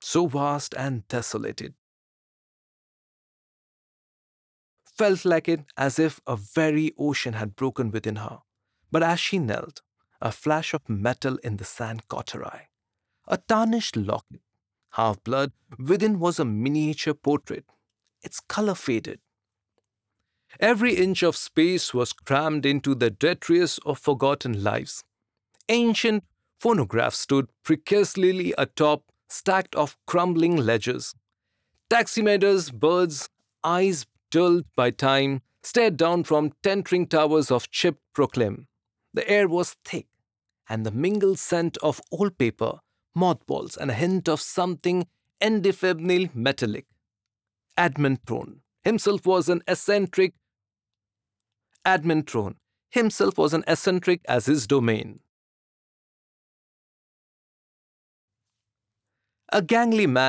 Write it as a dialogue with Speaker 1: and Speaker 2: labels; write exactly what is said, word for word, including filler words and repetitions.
Speaker 1: so vast and desolated. Felt like it as if a very ocean had broken within her. But as she knelt, a flash of metal in the sand caught her eye. A tarnished locket, half blood, within was a miniature portrait, its color faded. Every inch of space was crammed into the detritus of forgotten lives. Ancient phonographs stood precariously atop stacked of crumbling ledgers. Taximeters, birds, eyes dulled by time, stared down from tentering towers of chipped proclaim. The air was thick, and the mingled scent of old paper, mothballs, and a hint of something indefinably metallic. Edmund Throne himself was an eccentric. Edmund Throne himself was an eccentric as his domain. A gangly man